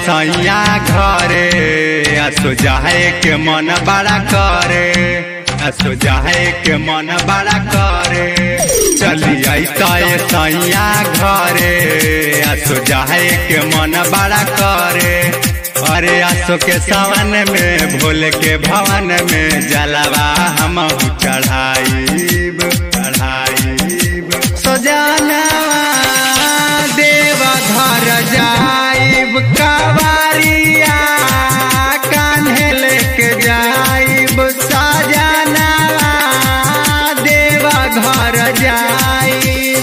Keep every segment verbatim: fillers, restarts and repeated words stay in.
सैया घरे असो जाए के मन बड़ा करे असो जाए के मन बड़ा करे चली ऐसा सैया घरे असो जाए के मन बड़ा करे अरे असो के सावन में भोले के भवन में जलवा हम चढ़ाईब चढ़ाईब सजनवा देव घर जाइब कवरिया कान्हे लेके जाइब सजनवा देव घर जाइब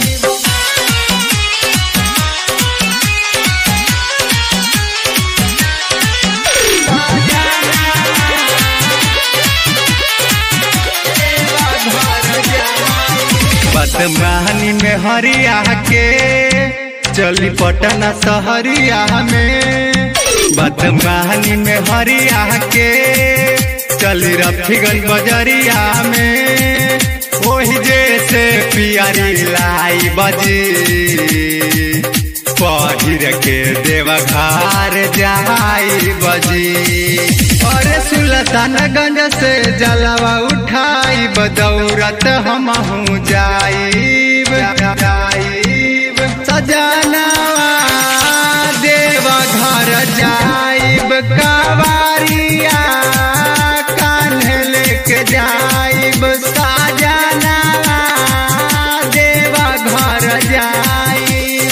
बदमानी में हरिया के चली पटना सहरिया में बदमानी में हरिया के चली रफीगंज बजरिया में वही जैसे पियरी लाई बजी पहिर के देवघर जाई बजी और सुल्तानगंज से जलवा उठाई बदौरत हम जाइब जाइब सजनवा देव घर जाइब कवरिया कान्हे लेके जाइब सजनवा देव घर जाइब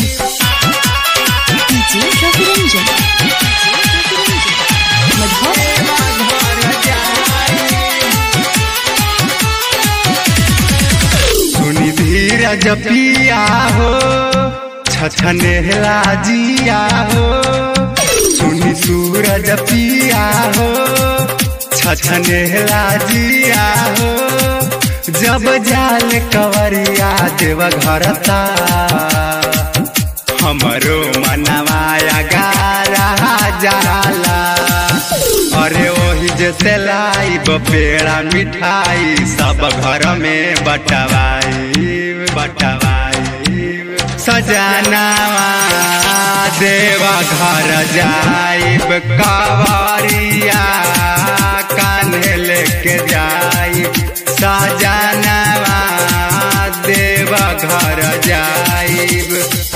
सुनी धीरज पिया हो छछनेला जिया हो सुनी सूरज पिया हो छछनेला जिया हो जब जाल कवरिया देव घरता हमरो मनवाया गारा जाला अरे वही जैसे लाइब पेड़ा मिठाई सब घर में बटवाई बटवाई सजनवा देवा घर जाइब कवरिया कान्हे लेके जाइब सजनवा देवा घर जाइब।